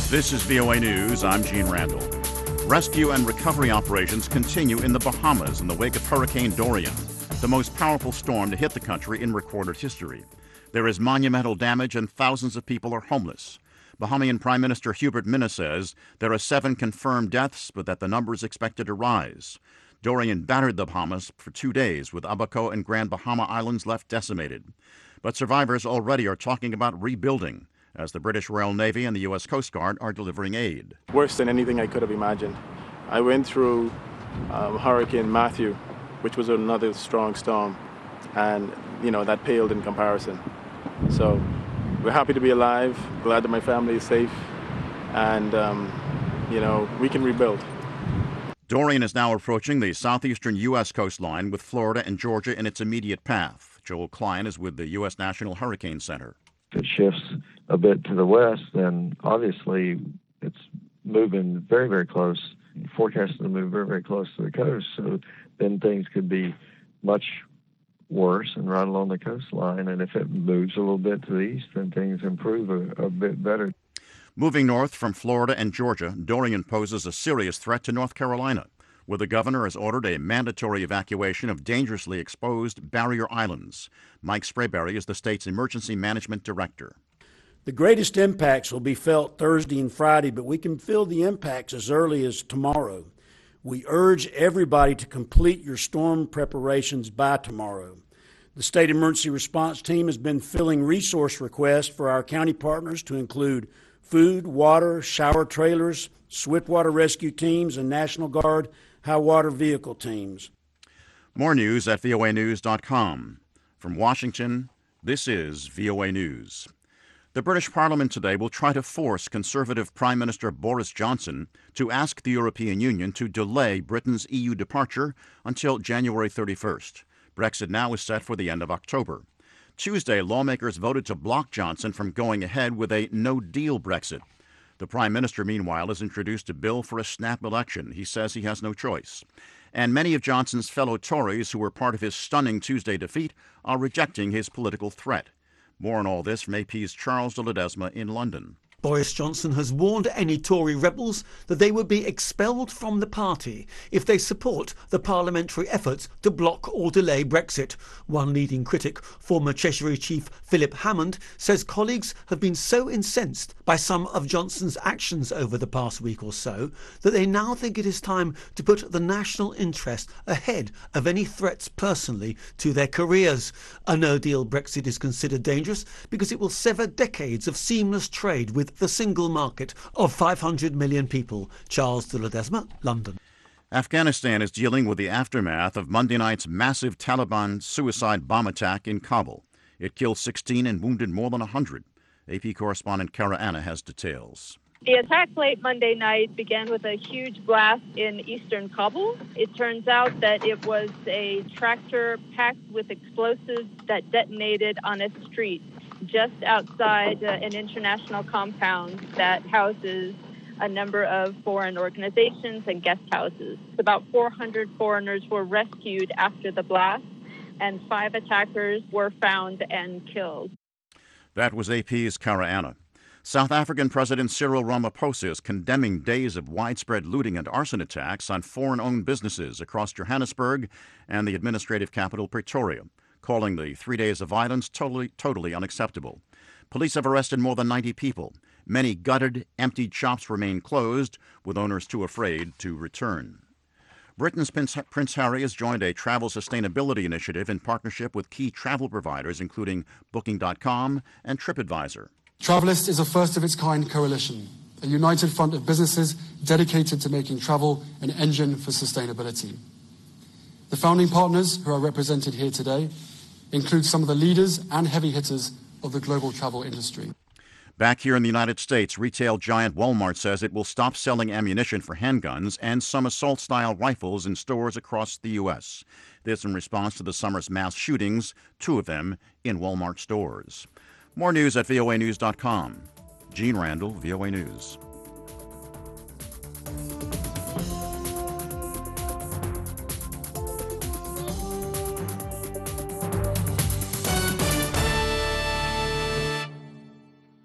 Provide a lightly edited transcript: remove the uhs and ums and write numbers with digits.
This is VOA News. I'm Gene Randall. Rescue and recovery operations continue in the Bahamas in the wake of Hurricane Dorian, the most powerful storm to hit the country in recorded history. There is monumental damage and thousands of people are homeless. Bahamian Prime Minister Hubert Minnis says there are 7 confirmed deaths, but that the number is expected to rise. Dorian battered the Bahamas for 2 days, with Abaco and Grand Bahama Islands left decimated. But survivors already are talking about rebuilding, as the British Royal Navy and the U.S. Coast Guard are delivering aid. Worse than anything I could have imagined. I went through Hurricane Matthew, which was another strong storm, and that paled in comparison. So we're happy to be alive, glad that my family is safe, and we can rebuild. Dorian is now approaching the southeastern U.S. coastline, with Florida and Georgia in its immediate path. Joel Klein is with the U.S. National Hurricane Center. If it shifts a bit to the west, then obviously it's moving very, very close, forecasted to move very, very close to the coast. So then things could be much worse and right along the coastline. And if it moves a little bit to the east, then things improve a bit better. Moving north from Florida and Georgia, Dorian poses a serious threat to North Carolina, where the governor has ordered a mandatory evacuation of dangerously exposed barrier islands. Mike Sprayberry is the state's emergency management director. The greatest impacts will be felt Thursday and Friday, but we can feel the impacts as early as tomorrow. We urge everybody to complete your storm preparations by tomorrow. The State Emergency Response Team has been filling resource requests for our county partners to include food, water, shower trailers, swiftwater rescue teams, and National Guard high water vehicle teams. More news at voanews.com. From Washington, this is VOA News. The British Parliament today will try to force Conservative Prime Minister Boris Johnson to ask the European Union to delay Britain's EU departure until January 31st. Brexit now is set for the end of October. Tuesday, lawmakers voted to block Johnson from going ahead with a no-deal Brexit. The Prime Minister, meanwhile, has introduced a bill for a snap election. He says he has no choice. And many of Johnson's fellow Tories who were part of his stunning Tuesday defeat are rejecting his political threat. More on all this from AP's Charles de Ledesma in London. Boris Johnson has warned any Tory rebels that they would be expelled from the party if they support the parliamentary efforts to block or delay Brexit. One leading critic, former Treasury Chief Philip Hammond, says colleagues have been so incensed by some of Johnson's actions over the past week or so that they now think it is time to put the national interest ahead of any threats personally to their careers. A no-deal Brexit is considered dangerous because it will sever decades of seamless trade with the single market of 500 million people. Charles de Ledesma, London. Afghanistan is dealing with the aftermath of Monday night's massive Taliban suicide bomb attack in Kabul. It killed 16 and wounded more than 100. AP correspondent Kara Anna has details. The attack late Monday night began with a huge blast in eastern Kabul. It turns out that it was a tractor packed with explosives that detonated on a street just outside an international compound that houses a number of foreign organizations and guest houses. About 400 foreigners were rescued after the blast, and 5 attackers were found and killed. That was AP's Kara Anna. South African President Cyril Ramaphosa is condemning days of widespread looting and arson attacks on foreign-owned businesses across Johannesburg and the administrative capital, Pretoria, calling the 3 days of violence totally unacceptable. Police have arrested more than 90 people. Many gutted, emptied shops remain closed, with owners too afraid to return. Britain's Prince Harry has joined a travel sustainability initiative in partnership with key travel providers, including Booking.com and TripAdvisor. Travelist is a first-of-its-kind coalition, a united front of businesses dedicated to making travel an engine for sustainability. The founding partners, who are represented here today, include some of the leaders and heavy hitters of the global travel industry. Back here in the United States, retail giant Walmart says it will stop selling ammunition for handguns and some assault-style rifles in stores across the U.S. This in response to the summer's mass shootings, 2 of them in Walmart stores. More news at voanews.com. Gene Randall, VOA News.